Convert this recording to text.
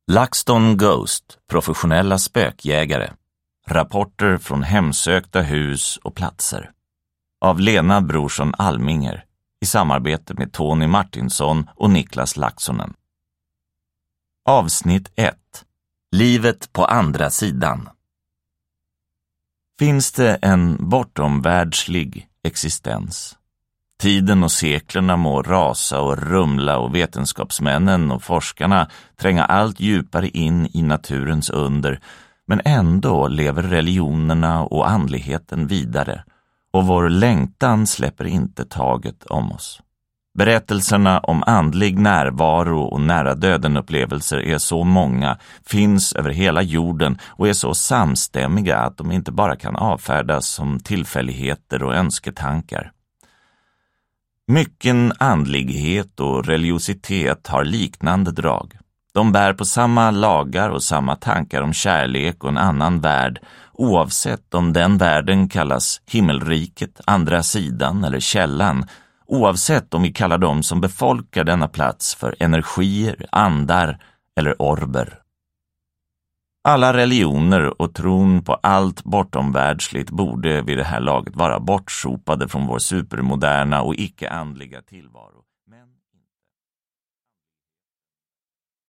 LaxTon Ghost, professionella spökjägare. Rapporter från hemsökta hus och platser. Av Lena Brorsson Alminger i samarbete med Tony Martinsson och Niklas Laxonen. Avsnitt 1. Livet på andra sidan. Finns det en bortomvärldslig existens? Tiden och seklerna må rasa och rumla och vetenskapsmännen och forskarna tränga allt djupare in i naturens under, men ändå lever religionerna och andligheten vidare och vår längtan släpper inte taget om oss. Berättelserna om andlig närvaro och nära döden-upplevelser är så många, finns över hela jorden och är så samstämmiga att de inte bara kan avfärdas som tillfälligheter och önsketankar. Mycken andlighet och religiositet har liknande drag. De bär på samma lagar och samma tankar om kärlek och en annan värld, oavsett om den världen kallas himmelriket, andra sidan eller källan, oavsett om vi kallar dem som befolkar denna plats för energier, andar eller orber. Alla religioner och tron på allt bortomvärldsligt borde vid det här laget vara bortsopade från vår supermoderna och icke-andliga tillvaro.